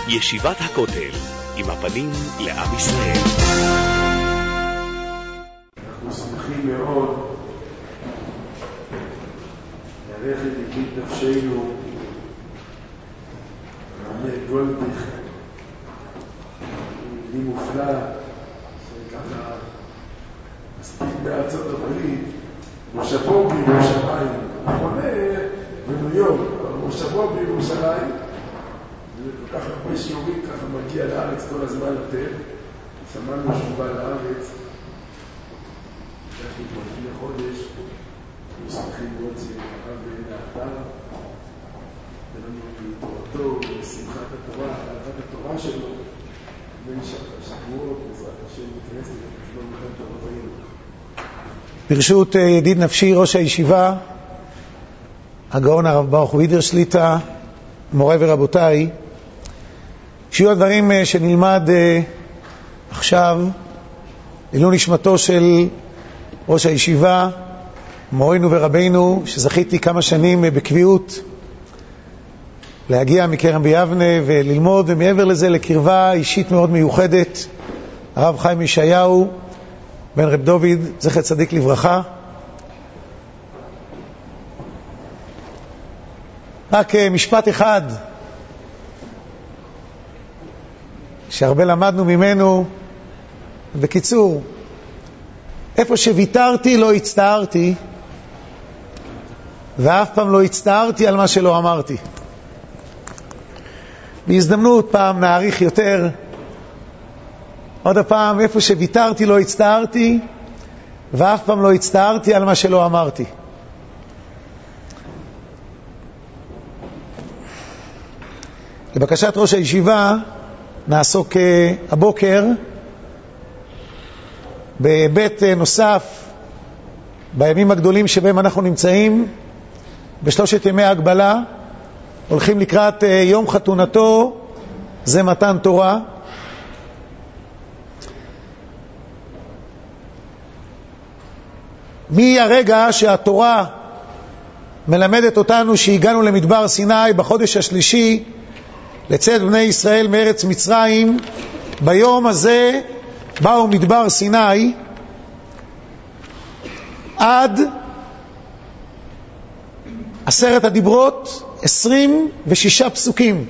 ישיבת הכותל, עם הפנים לעם ישראל. אנחנו שמחים מאוד לערך את ידיד נפשנו רבי גולדביך, ידיד מופלא שככה מספיק בארצות הברית, מושבו בירושלים, חונה בניו יורק, אבל מושבו בירושלים, וכל כך הרבה שיעורים ככה מגיע לארץ כל הזמן לתת. שמענו שהוא בא לארץ, אנחנו כבר לפני חודש, אנחנו שמחים מאוד שהרב נעתר, ולנו תורתו, שמחת התורה, אהבת התורה שלו, בין שבועות, בעזרת השם, מתכנס לחשבון מלחמת אבותינו. ברשות ידיד נפשי, ראש הישיבה, הגאון הרב ברוך וידר שליטה, מורי ורבותיי, שיהיו הדברים שנלמד עכשיו לעילוי נשמתו של ראש הישיבה, מורנו ורבנו, שזכיתי כמה שנים בקביעות להגיע מכרם ביבנה וללמוד, ומעבר לזה לקרבה אישית מאוד מיוחדת, הרב חיים ישעיהו בן רב דוד, זכר צדיק לברכה. רק משפט אחד שהרבה למדנו ממנו. בקיצור, איפה שוויתרתי לא הצטערתי, ואף פעם לא הצטערתי על מה שלא אמרתי. בהזדמנות פעם נעריך יותר. עוד הפעם, איפה שוויתרתי לא הצטערתי, ואף פעם לא הצטערתי על מה שלא אמרתי. לבקשת ראש הישיבה נעסוק הבוקר בהיבט נוסף בימים הגדולים שבהם אנחנו נמצאים, בשלושת ימי ההגבלה. הולכים לקראת יום חתונתו, זה מתן תורה. מהרגע שהתורה מלמדת אותנו שהגענו למדבר סיני בחודש השלישי לצאת בני ישראל מארץ מצרים, ביום הזה באו מדבר סיני עד 10 הדיברות, 26 פסוקים.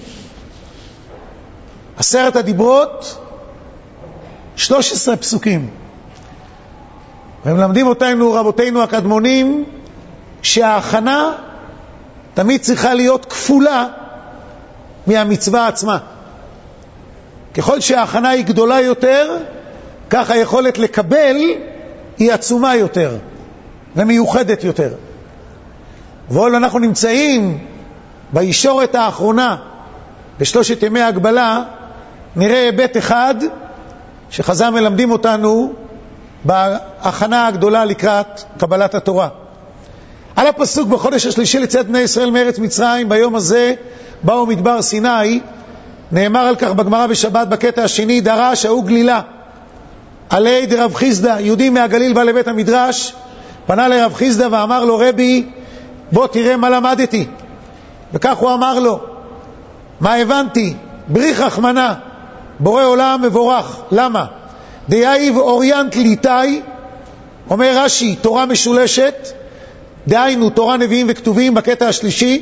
10 הדיברות, 13 פסוקים. ומלמדים אותנו רבותינו הקדמונים שההכנה תמיד צריכה להיות כפולה מהמצווה עצמה. ככל שההכנה היא גדולה יותר, כך היכולת לקבל היא עצומה יותר ומיוחדת יותר. ועול אנחנו נמצאים בישורת האחרונה בשלושת ימי ההגבלה, נראה היבט אחד שחז"ל מלמדים אותנו בהכנה הגדולה לקראת קבלת התורה. על הפסוק בחודש השלישי לצאת בני ישראל מארץ מצרים, ביום הזה באו מדבר סיני, נאמר על כך בגמרא בשבת בקטע השני, דרש ההוא גלילה עלי דרב חיסדא, יהודי מהגליל בא לבית המדרש, פנה לרב חיסדא ואמר לו, רבי בוא תראה מה למדתי. וכך הוא אמר לו, מה הבנתי? בריך רחמנה, בורא עולם מבורך. למה? דייב אוריינט ליטאי, אומר רש"י, תורה משולשת, דהיינו תורה נביאים וכתובים בקטע השלישי.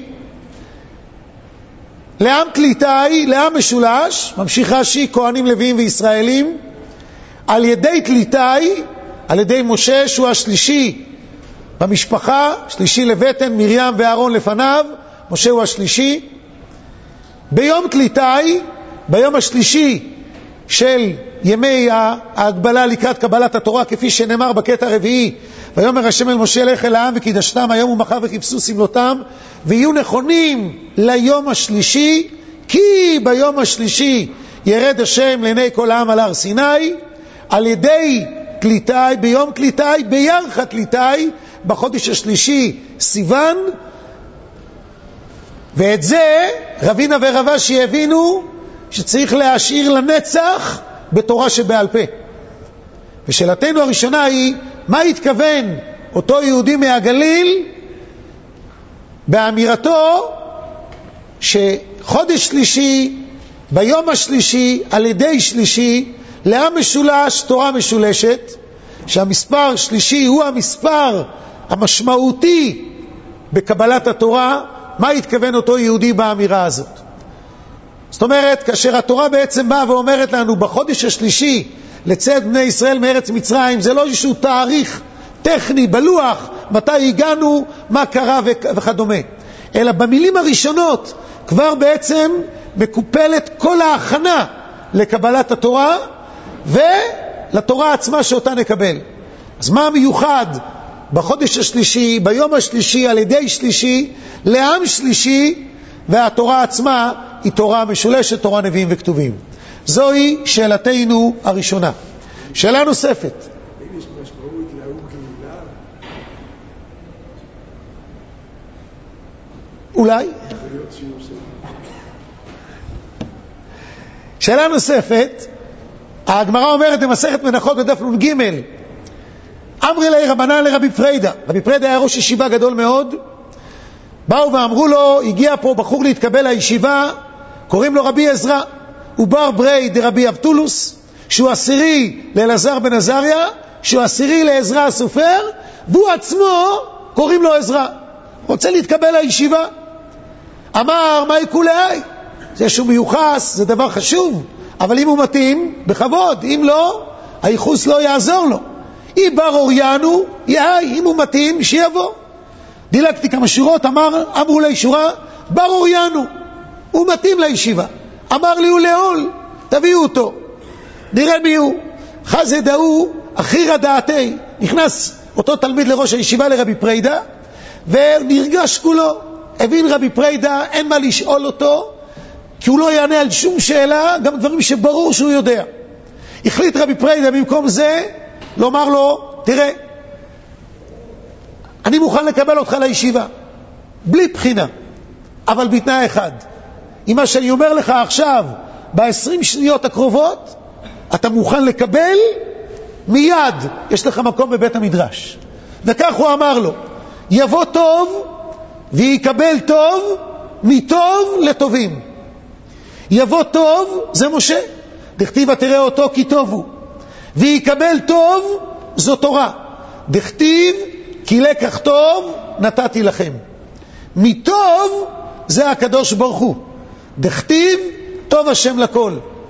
לעם קליטאי, לעם משולש, ממשיך רש"י, כהנים לוויים וישראלים, על ידי קליטאי, על ידי משה שהוא השלישי במשפחה, שלישי לבטן, מרים ואהרון לפניו, משה הוא השלישי. ביום קליטאי, ביום השלישי של ימי ההגבלה לקראת קבלת התורה, כפי שנאמר בקטע הרביעי, ויאמר השם אל משה לך אל העם וקידשתם היום ומחר וחיפשו סמלותם ויהיו נכונים ליום השלישי, כי ביום השלישי ירד השם לעיני כל העם על הר סיני. על ידי קליטאי, ביום קליטאי, בירח קליטאי, בחודש השלישי סיוון. ואת זה רבינה ורבשי הבינו שצריך להשאיר לנצח בתורה שבעל פה. ושאלתנו הראשונה היא, מה התכוון אותו יהודי מהגליל באמירתו שחודש שלישי ביום השלישי, על ידי שלישי, לעם משולש, תורה משולשת, שהמספר שלישי הוא המספר המשמעותי בקבלת התורה. מה התכוון אותו יהודי באמירה הזאת? זאת אומרת, כאשר התורה בעצם באה ואומרת לנו בחודש השלישי לצאת בני ישראל מארץ מצרים, זה לא איזשהו תאריך טכני בלוח מתי הגענו, מה קרה וכדומה, אלא במילים הראשונות כבר בעצם מקופלת כל ההכנה לקבלת התורה ולתורה עצמה שאותה נקבל. אז מה המיוחד בחודש השלישי, ביום השלישי, על ידי שלישי, לעם שלישי, והתורה עצמה היא תורה משולשת, תורה נביאים וכתובים. זוהי שאלתנו הראשונה. שאלה נוספת. יש משמעות להוא גאולה? אולי? שאלה נוספת, הגמרא אומרת במסכת מנחות בדף נ"ג, אמרי לי רבנן לרבי פרידה. רבי פרידה היה ראש ישיבה גדול מאוד. באו ואמרו לו, הגיע פה בחור להתקבל לישיבה, קוראים לו רבי עזרא, הוא בר ברי דרבי אבטולוס, שהוא עשירי לאלעזר בן עזריה, שהוא עשירי לעזרא הסופר, והוא עצמו קוראים לו עזרא, רוצה להתקבל לישיבה. אמר, מה יקולי? זה שהוא מיוחס, זה דבר חשוב, אבל אם הוא מתאים, בכבוד, אם לא, הייחוס לא יעזור לו. אם בר אוריינו, אם הוא מתאים, שיבוא. דילגתי כמה שורות, אמרו לי שורה, בר אוריינו, הוא מתאים לישיבה. אמר לי, הוא לעול, תביאו אותו. נראה מי הוא. חזה דאו, אחי רדעתי. נכנס אותו תלמיד לראש הישיבה לרבי פרידה, ונרגש כולו. הבין רבי פרידה, אין מה לשאול אותו, כי הוא לא יענה על שום שאלה, גם דברים שברור שהוא יודע. החליט רבי פרידה במקום זה, לומר לו, תראה, אני מוכן לקבל אותך לישיבה, בלי בחינה, אבל בתנאי אחד. אם מה שאני אומר לך עכשיו, ב-20 שניות הקרובות, אתה מוכן לקבל, מיד יש לך מקום בבית המדרש. וכך הוא אמר לו, יבוא טוב ויקבל טוב, מטוב לטובים. יבוא טוב, זה משה, דכתיב תראה אותו כי טוב הוא. ויקבל טוב, זו תורה, דכתיב כי לקח טוב נתתי לכם. מטוב זה הקדוש ברוך הוא, דכתיב טוב השם לכל.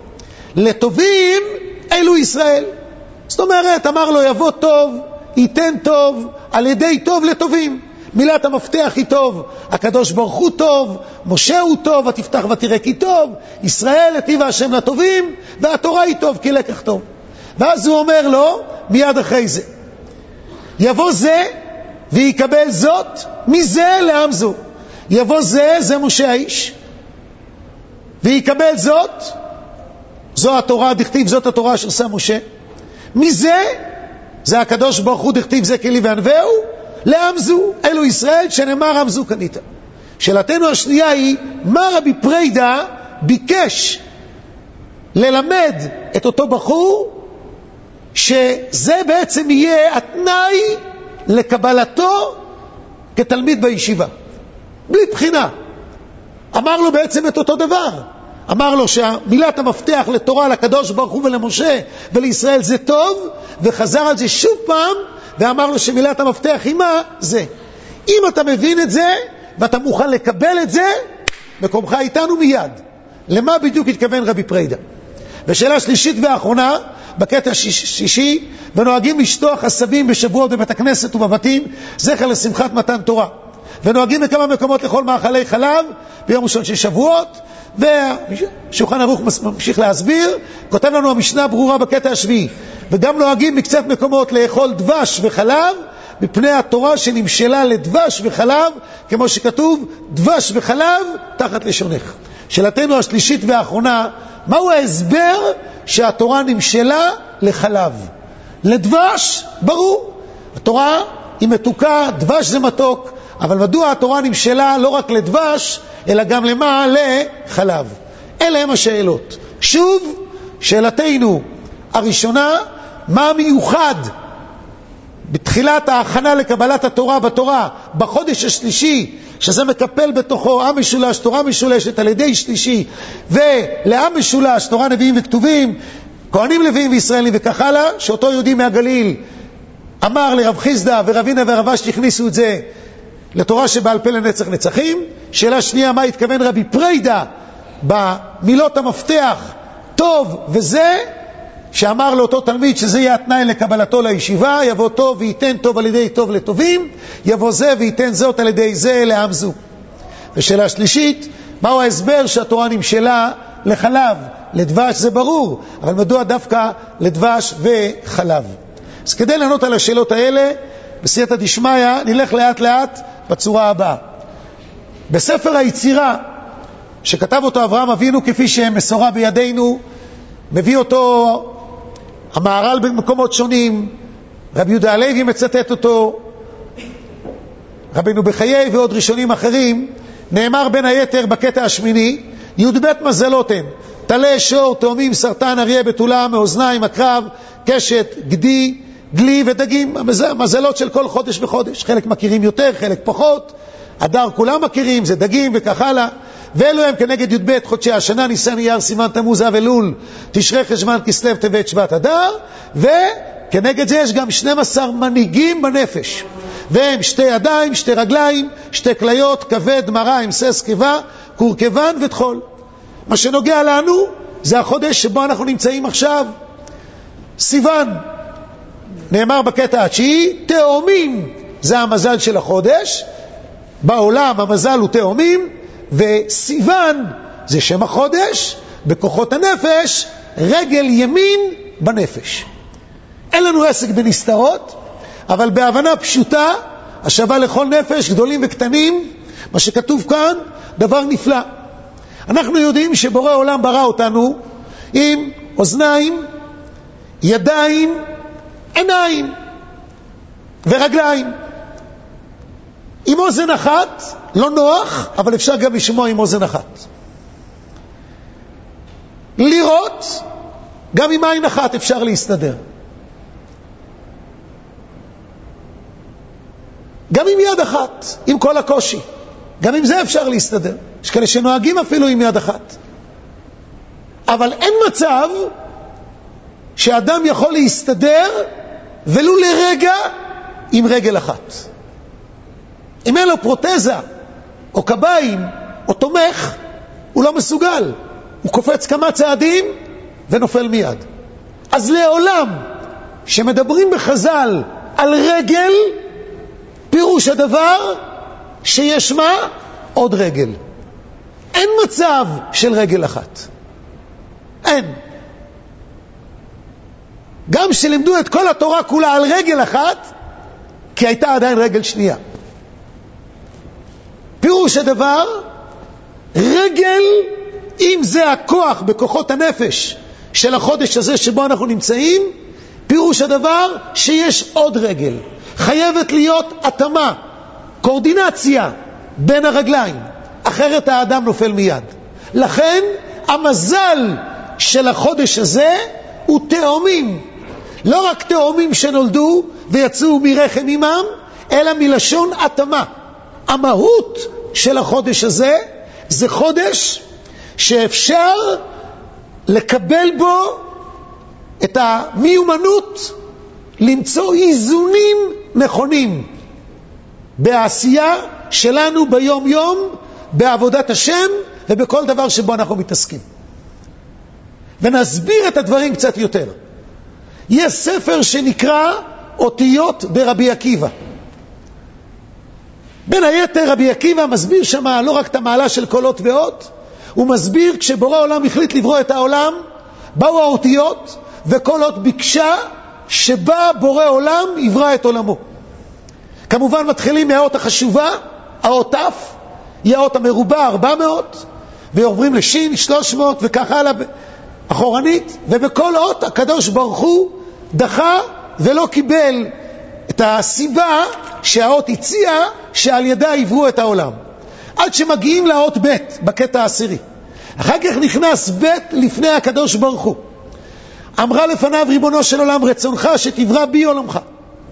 לטובים אלו ישראל. זאת אומרת, אמר לו יבוא טוב, ייתן טוב, על ידי טוב לטובים. מילת המפתח היא טוב, הקדוש ברוך הוא טוב, משה הוא טוב, ותפתח ותראה כי טוב, ישראל היטיב השם לטובים, והתורה היא טוב כי לקח טוב. ואז הוא אומר לו מיד אחרי זה, יבוא זה ויקבל זאת, מזה לעם זו. יבוא זה, זה משה האיש, ויקבל זאת, זו התורה, דכתיב זאת התורה אשר שם משה. מזה, זה הקדוש ברוך הוא, דכתיב זה כלי וענווהו, לעם זו, אלו ישראל, שנאמר עם זו קנית. שאלתנו השנייה היא, מה רבי פרידה ביקש ללמד את אותו בחור, שזה בעצם יהיה התנאי לקבלתו כתלמיד בישיבה, בלי בחינה. אמר לו בעצם את אותו דבר, אמר לו שמילת המפתח לתורה, לקדוש ברוך הוא ולמשה ולישראל זה טוב, וחזר על זה שוב פעם ואמר לו שמילת המפתח היא מה? זה. אם אתה מבין את זה ואתה מוכן לקבל את זה, מקומך איתנו מיד. למה בדיוק התכוון רבי פרידה? ושאלה שלישית ואחרונה, בקטע שישי, ונוהגים לשטוח עשבים בשבועות בבית הכנסת ובבתים, זכר לשמחת מתן תורה. ונוהגים בכמה מקומות לכל מאכלי חלב ביום ראשון של שבועות, ושולחן ערוך ממשיך להסביר, כותב לנו המשנה ברורה בקטע השביעי. וגם נוהגים מקצת מקומות לאכול דבש וחלב, מפני התורה שנמשלה לדבש וחלב, כמו שכתוב, דבש וחלב תחת לשונך. שאלתנו השלישית והאחרונה, מהו ההסבר שהתורה נמשלה לחלב? לדבש, ברור. התורה היא מתוקה, דבש זה מתוק, אבל מדוע התורה נמשלה לא רק לדבש, אלא גם למה? לחלב. אלה הם השאלות. שוב, שאלתנו הראשונה, מה המיוחד בתחילת ההכנה לקבלת התורה בתורה, בחודש השלישי, שזה מקפל בתוכו עם משולש, תורה משולשת על ידי שלישי, ולעם משולש, תורה נביאים וכתובים, כהנים לוויים וישראלים וכך הלאה, שאותו יהודי מהגליל אמר לרב חיסדא ורבינה ורבש הכניסו את זה לתורה שבעל פה לנצח נצחים. שאלה שנייה, מה התכוון רבי פרידא במילות המפתח טוב וזה, שאמר לאותו תלמיד שזה יהיה התנאי לקבלתו לישיבה, יבוא טוב וייתן טוב על ידי טוב לטובים, יבוא זה וייתן זאת על ידי זה לעם זו. ושאלה שלישית, מהו ההסבר שהתורה נמשלה לחלב? לדבש זה ברור, אבל מדוע דווקא לדבש וחלב? אז כדי לענות על השאלות האלה, בסייעתא דשמיא נלך לאט לאט בצורה הבאה. בספר היצירה שכתב אותו אברהם אבינו, כפי שמסורה בידינו, מביא אותו המהר"ל במקומות שונים, רבי יהודה הלוי מצטט אותו, רבינו בחיי ועוד ראשונים אחרים, נאמר בין היתר בקטע השמיני, י"ב מזלות הם, טלה, שור, תאומים, סרטן, אריה, בתולה, מאוזניים, עקרב, קשת, גדי, גלי ודגים, המזלות של כל חודש וחודש, חלק מכירים יותר, חלק פחות, אדר כולם מכירים, זה דגים וכך הלאה. ואלו הם כנגד י"ב חודשי השנה, ניסן, אייר, סיוון, תמוז, אב, אלול, תשרי, חשוון, כסלו, טבת, שבט, אדר, וכנגד זה יש גם 12 מנהיגים בנפש, והם 2 ידיים, 2 רגליים, 2 כליות, כבד, מרה, אמסס, קיבה, קורקבן ותחול. מה שנוגע לנו זה החודש שבו אנחנו נמצאים עכשיו, סיוון. נאמר בקטע התשיעי, תאומים זה המזל של החודש, בעולם המזל הוא תאומים, וסיוון זה שם החודש, בכוחות הנפש, רגל ימין בנפש. אין לנו עסק בנסתרות, אבל בהבנה פשוטה, השווה לכל נפש, גדולים וקטנים, מה שכתוב כאן, דבר נפלא. אנחנו יודעים שבורא עולם ברא אותנו עם אוזניים, ידיים, עיניים ורגליים. עם אוזן אחת, לא נוח, אבל אפשר גם לשמוע עם אוזן אחת. לראות, גם עם עין אחת אפשר להסתדר. גם עם יד אחת, עם כל הקושי. גם עם זה אפשר להסתדר. יש כאלה שנוהגים אפילו עם יד אחת. אבל אין מצב שאדם יכול להסתדר ולו לרגע עם רגל אחת. אם אין לו פרוטזה או קביים או תומך, הוא לא מסוגל. הוא קופץ כמה צעדים ונופל מיד. אז לעולם שמדברים בחז"ל על רגל, פירוש הדבר שיש מה? עוד רגל. אין מצב של רגל אחת. אין. גם שלימדו את כל התורה כולה על רגל אחת, כי הייתה עדיין רגל שנייה. פירוש הדבר, רגל, אם זה הכוח בכוחות הנפש של החודש הזה שבו אנחנו נמצאים, פירוש הדבר שיש עוד רגל. חייבת להיות התאמה, קורדינציה בין הרגליים, אחרת האדם נופל מיד. לכן המזל של החודש הזה הוא תאומים. לא רק תאומים שנולדו ויצאו מרחם אמם, אלא מלשון התאמה. המהות של החודש הזה זה חודש שאפשר לקבל בו את המיומנות למצוא איזונים נכונים בעשייה שלנו ביום יום, בעבודת השם ובכל דבר שבו אנחנו מתעסקים. ונסביר את הדברים קצת יותר. יש ספר שנקרא אותיות ברבי עקיבא. בין היתר רבי עקיבא מסביר שמה לא רק את המעלה של קולות ואות, הוא מסביר כשבורא עולם החליט לברוא את העולם, באו האותיות וכל אות ביקשה שבא בורא עולם יברא את עולמו. כמובן מתחילים מהאות החשובה, האות ת', היא האות המרובע 400, ועוברים לשין 300 וכך הלאה אחורנית, ובכל אות הקדוש ברוך הוא דחה ולא קיבל את הסיבה שהאות הציעה שעל ידה יבראו את העולם. עד שמגיעים לאות ב' בקטע העשירי. אחר כך נכנס ב' לפני הקדוש ברוך הוא. אמרה לפניו ריבונו של עולם, רצונך שתברא בי עולמך.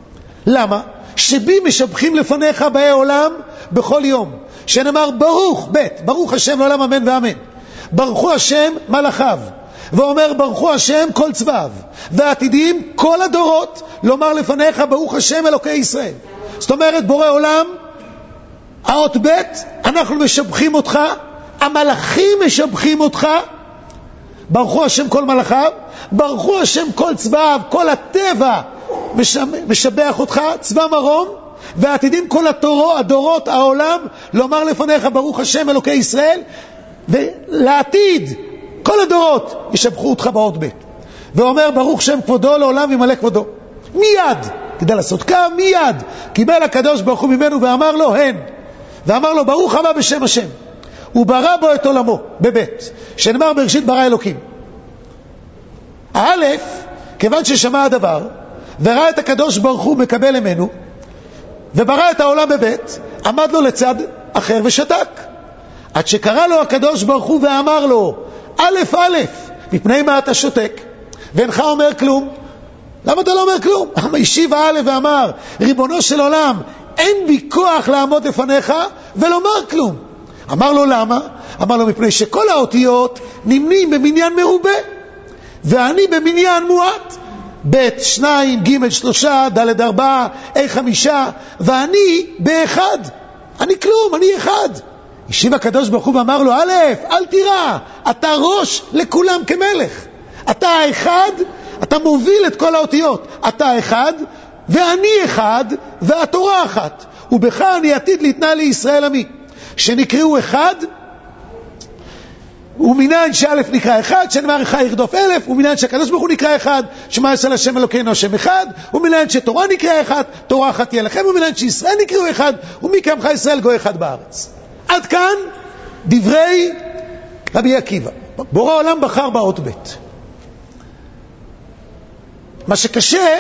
למה? שבי משבחים לפניך באי עולם בכל יום, שנאמר ברוך השם לעולם אמן ואמן. ברכו השם מלאכיו, ואומר ברכו השם כל צבאיו, ועתידים כל הדורות לומר לפניך ברוך השם אלוקי ישראל. זאת אומרת, בורא עולם, האות ב', אנחנו משבחים אותך, המלאכים משבחים אותך, ברכו השם כל מלאכיו, ברכו השם כל צבאיו, כל הטבע משבח אותך, צבא מרום, ועתידים כל הדורות העולם לומר לפניך ברוך השם אלוקי ישראל, ולעתיד כל הדורות ישבחו אותך באות ב'. ואומר ברוך שם כבודו לעולם ימלא כבודו. מיד, כדי לעשות קו, מיד קיבל הקדוש ברוך הוא ממנו ואמר לו הן, ואמר לו ברוך הבא בשם השם, הוא ברא בו את עולמו בבית, שנאמר בראשית ברא אלוקים. האלף, כיוון ששמע הדבר וראה את הקדוש ברוך הוא מקבל ממנו וברא את העולם בבית, עמד לו לצד אחר ושתק, עד שקרא לו הקדוש ברוך הוא ואמר לו א', מפני מה אתה שותק ואינך אומר כלום? למה אתה לא אומר כלום? השיב האלף ואמר ריבונו של עולם, אין בי כוח לעמוד לפניך ולומר כלום. אמר לו למה? אמר לו מפני שכל האותיות נמנים במניין מרובה ואני במניין מועט, ב' 2, ג' 3, ד' 4, ה' 5, ואני באחד, אני כלום, אני אחד. השיב הקדוש ברוך הוא ואמר לו א', אל תירא, אתה ראש לכולם כמלך, אתה האחד, אתה מוביל את כל האותיות, אתה האחד ואני אחד והתורה אחת, ובך אני עתיד להתנה לישראל עמי, שנקראו אחד, ומניין שאלף נקרא אחד, שנאמר אחד ירדוף אלף, ומניין שהקדוש ברוך הוא נקרא אחד, שמע ישראל השם אלוקינו השם אחד, ומניין שתורה נקרא אחד, תורה אחת תהיה לכם, ומניין שישראל נקראו אחד, ומי כעמך ישראל גוי אחד בארץ. עד כאן דברי רבי עקיבא. בורא העולם בחר באות ב'. מה שקשה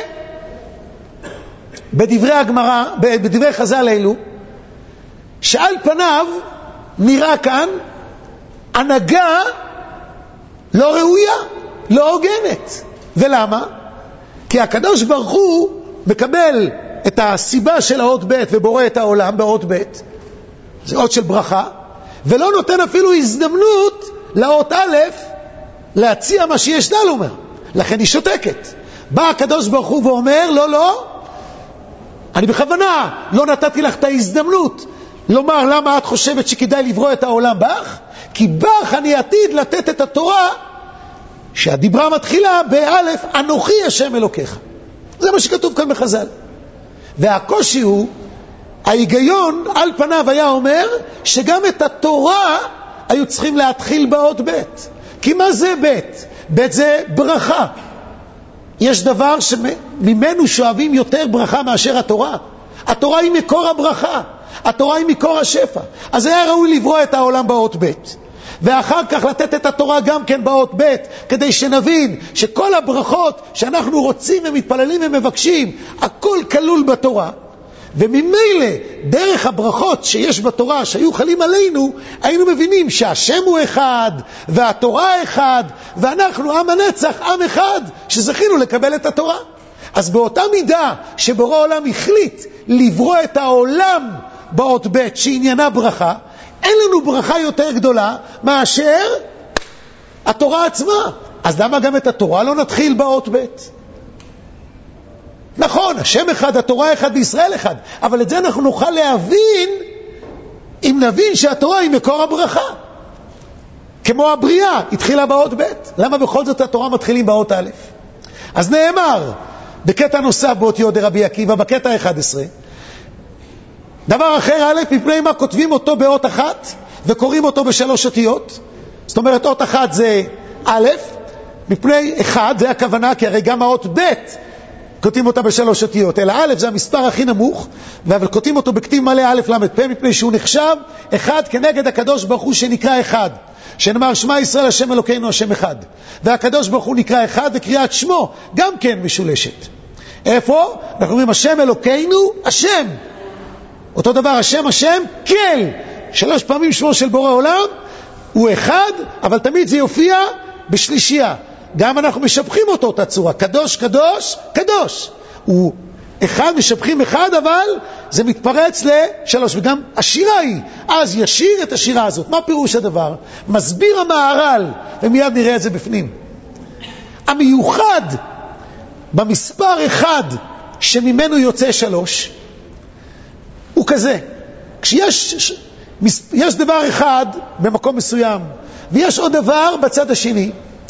בדברי הגמרא, בדברי חז"ל אלו, שעל פניו נראה כאן הנהגה לא ראויה, לא הוגנת. ולמה? כי הקדוש ברוך הוא מקבל את הסיבה של האות ב' ובורא את העולם באות ב', זה אות של ברכה, ולא נותן אפילו הזדמנות לאות א' להציע מה שיש לה לומר. לכן היא שותקת. בא הקדוש ברוך הוא ואומר לא, אני בכוונה לא נתתי לך את ההזדמנות לומר למה את חושבת שכדאי לברוא את העולם בך, כי בך אני עתיד לתת את התורה שהדיברה מתחילה באלף, אנוכי השם אלוקיך. זה מה שכתוב כאן בחז"ל. והקושי הוא, ההיגיון על פניו היה אומר שגם את התורה היו צריכים להתחיל באות ב'. כי מה זה ב'? ב' זה ברכה. יש דבר שממנו שואבים יותר ברכה מאשר התורה. התורה היא מקור הברכה, התורה היא מקור השפע. אז היה ראוי לברוא את העולם באות ב', ואחר כך לתת את התורה גם כן באות ב', כדי שנבין שכל הברכות שאנחנו רוצים ומתפללים ומבקשים, הכל כלול בתורה. וממילא דרך הברכות שיש בתורה שהיו חלים עלינו, היינו מבינים שהשם הוא אחד והתורה אחד, ואנחנו עם הנצח, עם אחד שזכינו לקבל את התורה. אז באותה מידה שבורא העולם החליט לברוא את העולם באות ב' שעניינה ברכה, אין לנו ברכה יותר גדולה מאשר התורה עצמה. אז למה גם את התורה לא נתחיל באות ב'? נכון, השם אחד, התורה אחד וישראל אחד, אבל את זה אנחנו נוכל להבין אם נבין שהתורה היא מקור הברכה. כמו הבריאה התחילה באות ב', למה בכל זאת התורה מתחילים באות א'? אז נאמר בקטע נוסף באותיות דרבי עקיבא, בקטע 11, דבר אחר א', מפני מה כותבים אותו באות אחת וקוראים אותו בשלוש אותיות. זאת אומרת אות אחת זה א', מפני אחד זה הכוונה, כי הרי גם האות ב' כותבים אותה בשלוש אותיות, אלא א' זה המספר הכי נמוך, אבל כותבים אותו בכתיב מלא א' למד פ', מפני שהוא נחשב אחד כנגד הקדוש ברוך הוא שנקרא אחד, שנאמר שמע ישראל השם אלוקינו השם אחד, והקדוש ברוך הוא נקרא אחד, וקריאת שמו גם כן משולשת. איפה? אנחנו אומרים השם אלוקינו השם, אותו דבר השם כל, שלוש פעמים שמו של בורא עולם הוא אחד, אבל תמיד זה יופיע בשלישייה. גם אנחנו משבחים אותו אותה צורה, קדוש קדוש קדוש. הוא אחד משבחים אחד, אבל זה מתפרץ לשלוש, וגם השירה היא, אז ישיר את השירה הזאת. מה פירוש הדבר? מסביר המהר"ל, ומיד נראה את זה בפנים. המיוחד במספר אחד שממנו יוצא 3, הוא כזה, יש דבר אחד במקום מסוים, ויש עוד דבר בצד השני.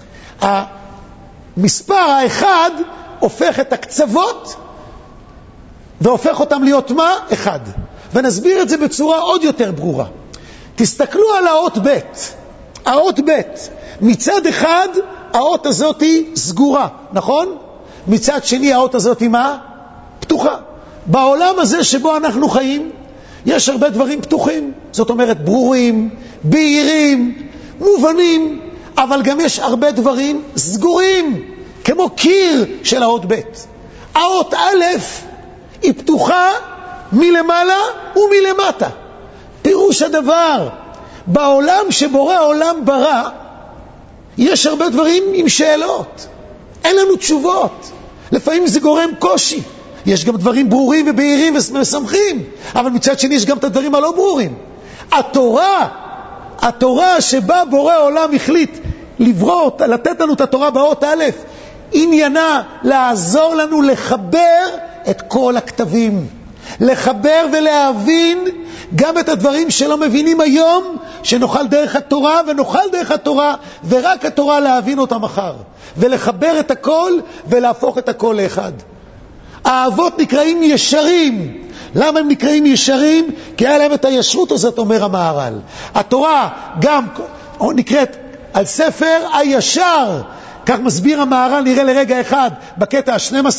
המספר האחד הופך את הקצוות, והופך אותם להיות מה? אחד. ונסביר את זה בצורה עוד יותר ברורה. תסתכלו על האות ב'. האות ב', מצד אחד האות הזאת היא סגורה, נכון? מצד שני האות הזאת היא מה? פתוחה. בעולם הזה שבו אנחנו חיים, יש הרבה דברים פתוחים. זאת אומרת ברורים, בהירים, מובנים, אבל גם יש הרבה דברים סגורים, כמו קיר של האות ב'. האות א' היא פתוחה מלמעלה ומלמטה. פירוש הדבר, בעולם שבורא העולם ברא, יש הרבה דברים עם שאלות. אין לנו תשובות. לפעמים זה גורם קושי. יש גם דברים ברורים ובהירים ומשמחים, אבל מצד שני יש גם את הדברים הלא ברורים. התורה שבה בורא העולם החליט לברוא, לתת לנו את התורה באות א', עניינה לעזור לנו לחבר את כל הכתבים, לחבר ולהבין גם את הדברים שלא מבינים היום, שנוכל דרך התורה, ונוכל דרך התורה ורק התורה להבין אותם מחר, ולחבר את הכל ולהפוך את הכל לאחד. האבות נקראים ישרים. למה הם נקראים ישרים? כי היה להם את הישרות הזאת, אומר המהר"ל. התורה גם נקראת על ספר הישר, כך מסביר המהר"ל, נראה לרגע אחד בקטע ה-12.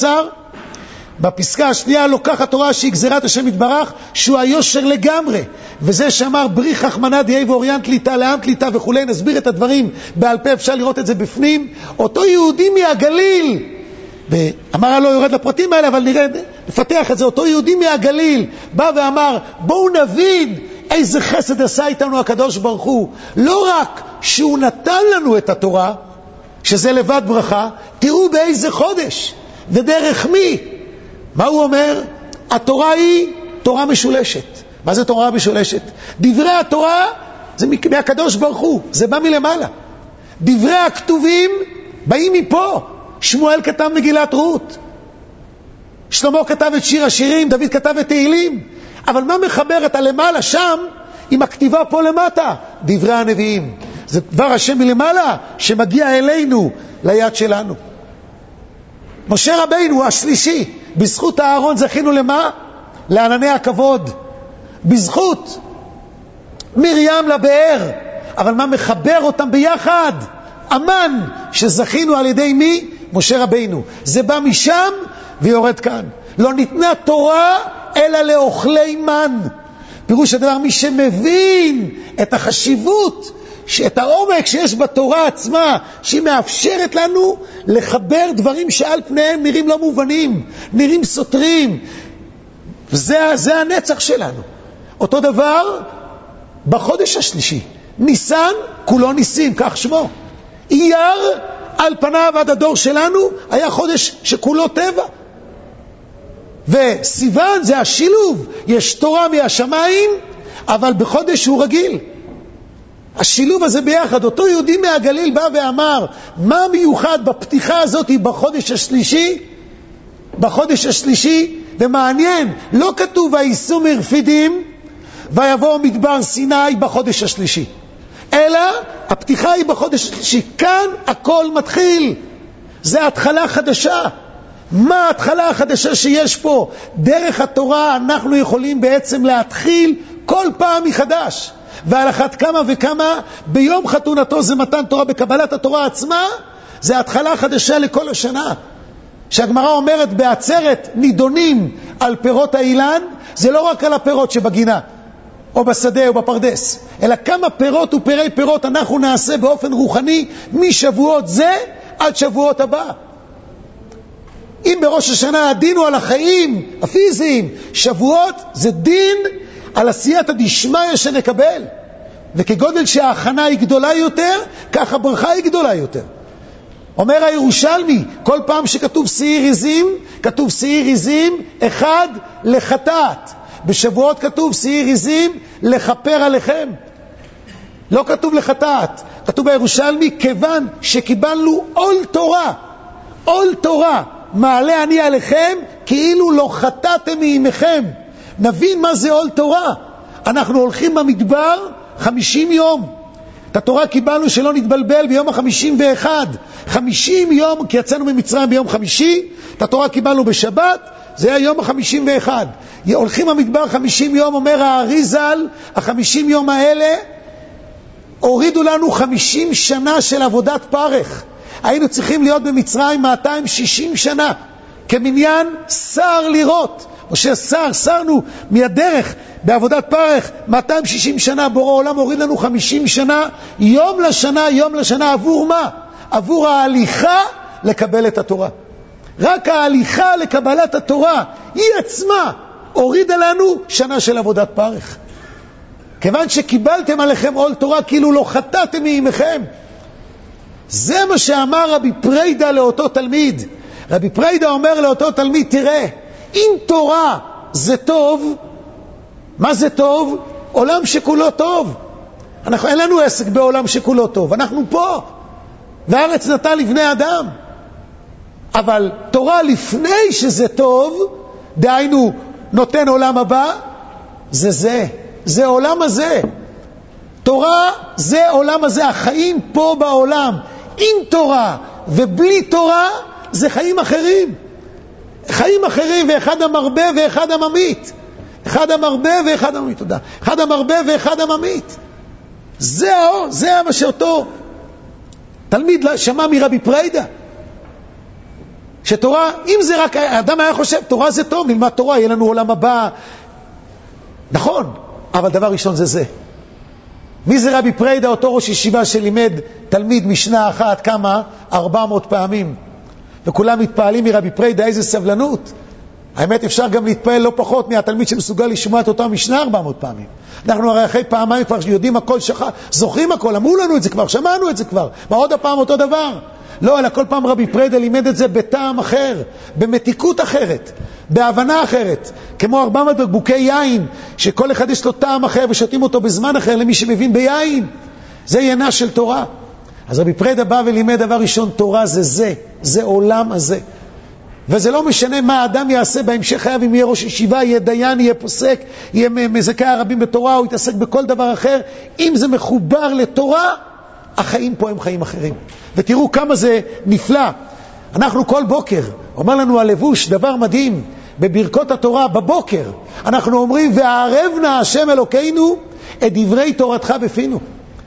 בפסקה השנייה לוקח התורה שהיא גזירת השם יתברך, שהוא היושר לגמרי, וזה שאמר ברי חכמנה דיי ואוריין קליטה לעם קליטה וכו'. נסביר את הדברים בעל פה, אפשר לראות את זה בפנים. אותו יהודי מהגליל, ואמר לא יורד לפרטים האלה, אבל נראה, נפתח את זה. אותו יהודי מהגליל בא ואמר, בואו נבין איזה חסד עשה איתנו הקדוש ברוך הוא. לא רק שהוא נתן לנו את התורה, שזה לבד ברכה, תראו באיזה חודש ודרך מי. מה הוא אומר? התורה היא תורה משולשת. מה זה תורה משולשת? דברי התורה זה מהקדוש ברוך הוא, זה בא מלמעלה. דברי הכתובים באים מפה. שמואל כתב מגילת רות, שלמה כתב את שיר השירים, דוד כתב את תהילים. אבל מה מחבר את הלמעלה שם עם הכתיבה פה למטה? דברי הנביאים. זה דבר השם מלמעלה שמגיע אלינו, ליד שלנו. משה רבינו השלישי, בזכות הארון זכינו למה? לענני הכבוד. בזכות מרים לבאר. אבל מה מחבר אותם ביחד? אמן, שזכינו על ידי מי? משה רבינו. זה בא משם ויורד כאן. לא ניתנה תורה אלא לאוכלי מן. פירוש הדבר, מי שמבין את החשיבות, את העומק שיש בתורה עצמה, שהיא מאפשרת לנו לחבר דברים שעל פניהם נראים לא מובנים, נראים סותרים. זה הנצח שלנו. אותו דבר בחודש השלישי. ניסן כולו ניסים, כך שמו. אייר על פניו עד הדור שלנו היה חודש שכולו טבע. וסיוון זה השילוב, יש תורה מהשמיים, אבל בחודש הוא רגיל. השילוב הזה ביחד. אותו יהודי מהגליל בא ואמר, מה מיוחד בפתיחה הזאת בחודש השלישי? בחודש השלישי, ומעניין, לא כתוב וייסעו מרפידים ויבואו מדבר סיני בחודש השלישי, אלא הפתיחה היא בחודש השלישי. כאן הכל מתחיל, זה התחלה חדשה. מה ההתחלה החדשה שיש פה? דרך התורה אנחנו יכולים בעצם להתחיל כל פעם מחדש. ועל אחת כמה וכמה ביום חתונתו זה מתן תורה, בקבלת התורה עצמה זה התחלה חדשה לכל השנה. שהגמרא אומרת בעצרת נידונים על פירות האילן, זה לא רק על הפירות שבגינה או בשדה או בפרדס, אלא כמה פירות ופרי פירות אנחנו נעשה באופן רוחני משבועות זה עד שבועות הבא. אם בראש השנה הדין הוא על החיים הפיזיים, שבועות זה דין על עשיית הדשמיא שנקבל. וכגודל שההכנה היא גדולה יותר, כך הברכה היא גדולה יותר. אומר הירושלמי, כל פעם שכתוב שעיר עזים, כתוב שעיר עזים אחד לחטאת. בשבועות כתוב שעיר עזים לכפר עליכם. לא כתוב לחטאת. כתוב בירושלמי, כיוון שקיבלנו עול תורה, עול תורה, מעלה אני עליכם, כאילו לא חטאתם מעמכם. נבין מה זה עול תורה. אנחנו הולכים במדבר 50 יום. את התורה קיבלנו שלא נתבלבל ביום ה-51. 50 יום, כי יצאנו ממצרים ביום חמישי, את התורה קיבלנו בשבת, זה היה יום ה-51. הולכים במדבר 50 יום, אומר האריזל, ה-50 יום האלה, הורידו לנו 50 שנה של עבודת פרך. היינו צריכים להיות במצרים 260 שנה, כמניין שר לראות. משה סרנו מהדרך בעבודת פרך 260 שנה, בורא העולם הוריד לנו 50 שנה, יום לשנה, עבור מה? עבור ההליכה לקבל את התורה. רק ההליכה לקבלת התורה, היא עצמה הורידה לנו שנה של עבודת פרך. כיוון שקיבלתם עליכם עול תורה, כאילו לא חטאתם מעמכם. זה מה שאמר רבי פרידה לאותו תלמיד. רבי פרידה אומר לאותו תלמיד, תראה, אם תורה זה טוב, מה זה טוב? עולם שכולו טוב. אין לנו עסק בעולם שכולו טוב, אנחנו פה. והארץ נתן לבני אדם. אבל תורה לפני שזה טוב, דהיינו נותן עולם הבא, זה עולם הזה. תורה זה עולם הזה, החיים פה בעולם. עם תורה ובלי תורה זה חיים אחרים. חיים אחרים, ואחד המרבה ואחד הממית. אחד המרבה ואחד הממית, תודה. אחד המרבה ואחד הממית. זה מה שאותו תלמיד שמע מרבי פרידה. שתורה, אם זה רק, האדם היה חושב, תורה זה טוב, נלמד תורה, יהיה לנו עולם הבא. נכון, אבל דבר ראשון זה. מי זה רבי פרידה, אותו ראש ישיבה שלימד תלמיד משנה אחת, כמה? 400 פעמים. וכולם מתפעלים מרבי פרידה, איזה סבלנות. האמת, אפשר גם להתפעל לא פחות מהתלמיד שמסוגל לשמוע את אותה משנה 400 פעמים. אנחנו הרי אחרי פעמיים כבר יודעים הכל, זוכרים הכל, אמרו לנו את זה כבר, שמענו את זה כבר. מה עוד הפעם אותו דבר? לא, אלא כל פעם רבי פרידה לימד את זה בטעם אחר, במתיקות אחרת, בהבנה אחרת. כמו 400 בקבוקי יין, שכל אחד יש לו טעם אחר ושותים אותו בזמן אחר למי שמבין ביין. זה עיינה של תורה. אז רבי פרידה בא ולימד דבר ראשון, תורה זה עולם הזה. וזה לא משנה מה האדם יעשה בהמשך חייו, אם יהיה ראש ישיבה, יהיה דיין, יהיה פוסק, יהיה מזכה הרבים בתורה, או יתעסק בכל דבר אחר. אם זה מחובר לתורה, החיים פה הם חיים אחרים. ותראו כמה זה נפלא. אנחנו כל בוקר, אומר לנו הלבוש, דבר מדהים, בברכות התורה, בבוקר, אנחנו אומרים, וערב נא השם אלוקינו את דברי תורתך בפינו.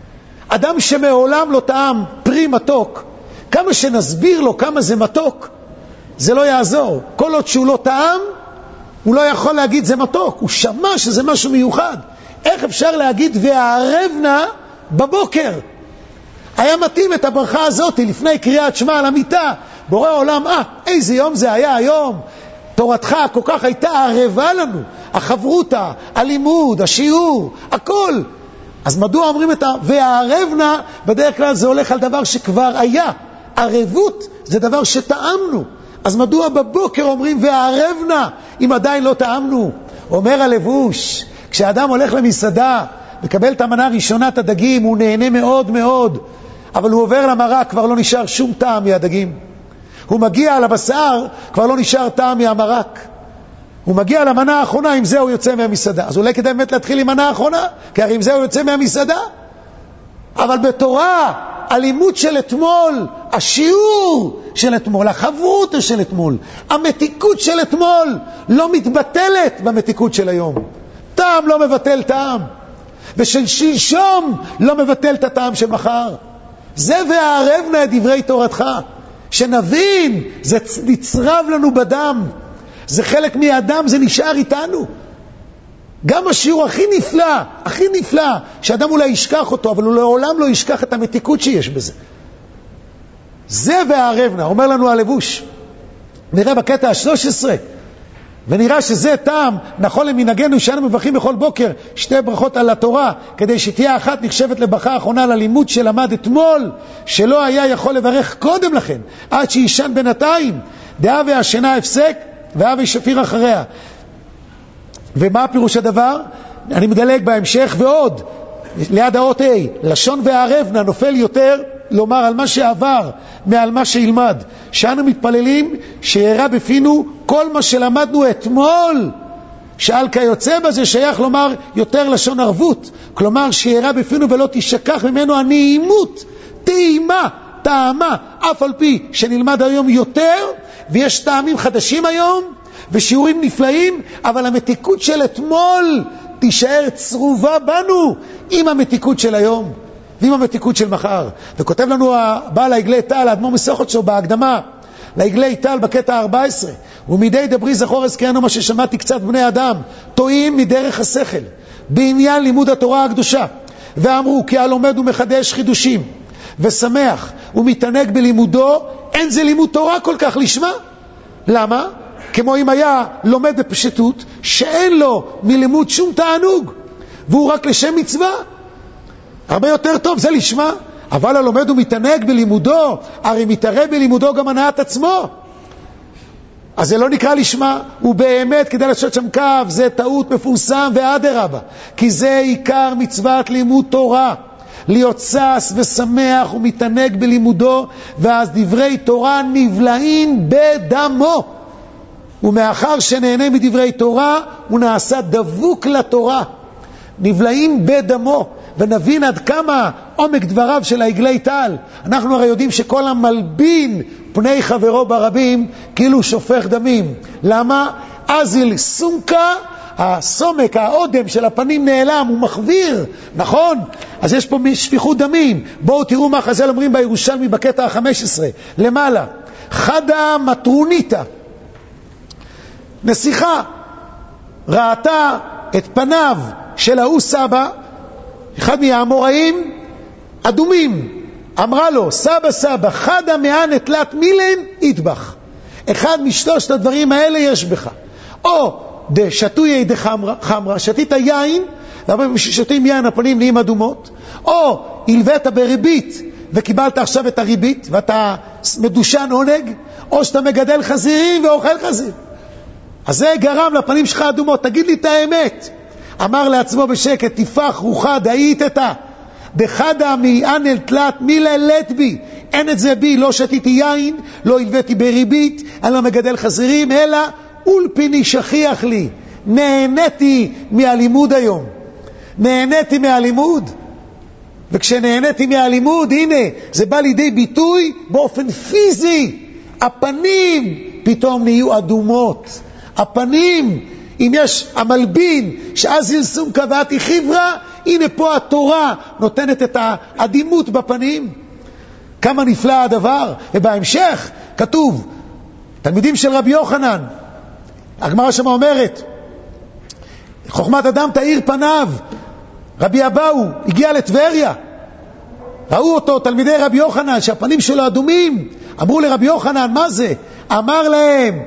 אדם שמעולם לא טעם פרי מתוק, כמה שנסביר לו כמה זה מתוק, זה לא יעזור. כל עוד שהוא לא טעם, הוא לא יכול להגיד זה מתוק. הוא שמע שזה משהו מיוחד. איך אפשר להגיד וערב נא בבוקר? היה מתאים את הברכה הזאת לפני קריאת שמע על המיטה. בורא העולם, איזה יום זה היה היום. תורתך כל כך הייתה ערבה לנו. החברותה, הלימוד, השיעור, הכל. אז מדוע אומרים את והערב נא? בדרך כלל זה הולך על דבר שכבר היה. ערבות זה דבר שטעמנו. אז מדוע בבוקר אומרים והערב נא אם עדיין לא טעמנו? אומר הלבוש, כשאדם הולך למסעדה, מקבל את המנה הראשונה, את הדגים, הוא נהנה מאוד מאוד, אבל הוא עובר למרק, כבר לא נשאר שום טעם מהדגים. הוא מגיע לבשר, כבר לא נשאר טעם מהמרק. הוא מגיע למנה האחרונה, עם זה הוא יוצא מהמסעדה. אז אולי כדאי באמת להתחיל עם מנה האחרונה, כי הרי עם זה הוא יוצא מהמסעדה. אבל בתורה, הלימוד של אתמול, השיעור של אתמול, החברות של אתמול, המתיקות של אתמול לא מתבטלת במתיקות של היום. טעם לא מבטל טעם, ושל שלשום לא מבטל את הטעם של מחר. זה והערב נא את דברי תורתך, שנבין, זה נצרב לנו בדם, זה חלק מהאדם, זה נשאר איתנו. גם השיעור הכי נפלא, שאדם אולי ישכח אותו, אבל הוא לעולם לא ישכח את המתיקות שיש בזה. זה והערב נא, אומר לנו הלבוש. נראה בקטע ה-13. ונראה שזה טעם נכון למנהגנו שאנו מברכים בכל בוקר שתי ברכות על התורה, כדי שתהיה אחת נחשבת לברכה האחרונה ללימוד שלמד אתמול, שלא היה יכול לברך קודם לכן, עד שישן בינתיים, דעה והשינה הפסק, והווה שפיר אחריה. ומה פירוש הדבר? אני מדלג בהמשך ועוד, ליד האות A, לשון והערבנה נופל יותר לומר על מה שעבר מעל מה שילמד, שאנו מתפללים שיראה בפינו כל מה שלמדנו אתמול, שעל כיוצא בזה שייך לומר יותר לשון ערבות, כלומר שיראה בפינו ולא תשכח ממנו הנעימות, טעימה, טעמה, אף על פי שנלמד היום יותר ויש טעמים חדשים היום ושיעורים נפלאים, אבל המתיקות של אתמול תישאר צרובה בנו עם המתיקות של היום ועם המתיקות של מחר. וכותב לנו הבעל העגלי טל, האדמו"ר מסוכתשוב, בהקדמה לעגלי טל בקטע 14, ומדי דברי זכור הזכרנו מה ששמעתי קצת בני אדם טועים מדרך השכל בעניין לימוד התורה הקדושה, ואמרו כי הלומד ומחדש חידושים ושמח ומתענג בלימודו, אין זה לימוד תורה כל כך לשמה. למה? כמו אם היה לומד בפשטות שאין לו מלימוד שום תענוג והוא רק לשם מצווה, הרבה יותר טוב, זה לשמה. אבל הלומד ומתענג בלימודו, הרי מתערב בלימודו גם הנעת עצמו, אז זה לא נקרא לשמה. הוא באמת, כדי לעשות שם קו, זה טעות מפורסם ואדרבה, כי זה עיקר מצוות לימוד תורה, להיות שש ושמח ומתענג בלימודו, ואז דברי תורה נבלעים בדמו, ומאחר שנהנה מדברי תורה הוא נעשה דבוק לתורה, נבלעים בדמו. ונבין עד כמה עומק דבריו של העגלי טל. אנחנו הרי יודעים שכל המלבין פני חברו ברבים כאילו שופך דמים. למה? אזיל סומקה, הסומק, האודם של הפנים נעלם, הוא מחוויר, נכון? אז יש פה שפיכות דמים. בואו תראו מה חז"ל אומרים בירושלמי בקטע ה-15 למעלה. חדה מטרוניתא, נסיכה ראתה את פניו של ההוא סבא, אחד מהאמוראים אדומים, אמרה לו, סבא סבא, חדה מען תלת מילן יטבח, אחד משלושת הדברים האלה יש בך, או דשתויה דחמרה, שתית יין, שתים יין הפנים נהיים אדומות, או הלווית בריבית וקיבלת עכשיו את הריבית ואתה מדושן עונג, או שאתה מגדל חזירים ואוכל חזיר, אז זה גרם לפנים שלך אדומות. תגיד לי את האמת. אמר לעצמו בשקט, תפח רוחה דאית אתה דחדה מען תלת מילת בי, אין את זה בי, לא שתיתי יין, לא הלוויתי בריבית, אני לא מגדל חזירים, אלא אולפיני שכיח לי, נהניתי מהלימוד היום, נהניתי מהלימוד. וכשנהניתי מהלימוד, הנה זה בא לידי ביטוי באופן פיזי, הפנים פתאום נהיו אדומות, הפנים, אם יש המלבין שאזיל סומקה ואתי חברה, הנה פה התורה נותנת את האדימות בפנים. כמה נפלא הדבר. ובהמשך כתוב, תלמידים של רבי יוחנן, הגמרא שמה אומרת, חוכמת אדם תאיר פניו. רבי אבאו הגיע לטבריה, ראו אותו תלמידי רבי יוחנן שהפנים שלו אדומים, אמרו לרבי יוחנן מה זה? אמר להם,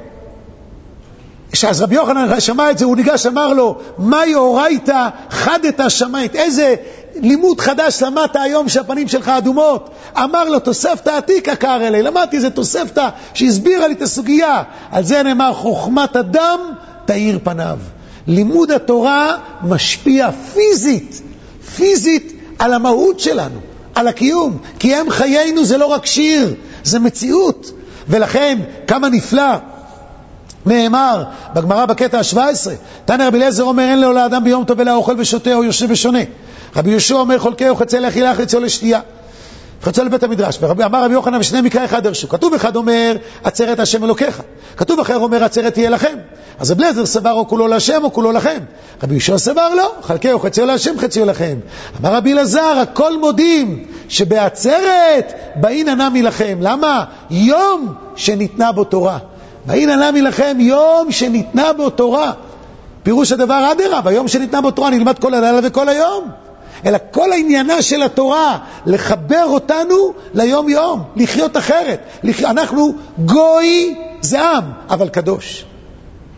אז רבי יוחנן שמע את זה, הוא ניגש, אמר לו, מה יאורייתא חדתא שמעת, איזה לימוד חדש למדת היום שהפנים שלך אדומות? אמר לו, תוספתא עתיקא קרא לי, למדתי איזה תוספתא שהסבירה לי את הסוגיה. על זה נאמר, חוכמת אדם תאיר פניו. לימוד התורה משפיע פיזית על המהות שלנו, על הקיום, כי הם חיינו, זה לא רק שיר, זה מציאות. ולכן כמה נפלא נאמר בגמרא בקטע ה-17, תנא רבי אליעזר אומר, אין לו לאדם ביום טוב אלא אוכל ושותה או יושב ושונה. רבי יהושע אומר, חולקהו חצי לאכילה חצי לשתייה, חצי לבית המדרש. אמר רבי יוחנן, ושני מקרא אחד דרשו. כתוב אחד אומר עצרת השם אלוקיך, כתוב אחר אומר עצרת תהיה לכם. אז רבי אליעזר סבר או כולו להשם או כולו לכם, רבי יהושע סבר לא, חלקהו חצי להשם חצי לכם. אמר רבי אלעזר, הכל מודים שבעצרת באין הנמי לכם. למה? יום שניתנה בו תורה, באין הנמי לכם, יום שניתנה בו תורה. פירוש הדבר אדרבה, ביום שניתנה בו תורה נלמד כל הלילה וכל היום, אלא כל העניינה של התורה לחבר אותנו ליום יום, לחיות אחרת. אנחנו גוי, זה עם, אבל קדוש.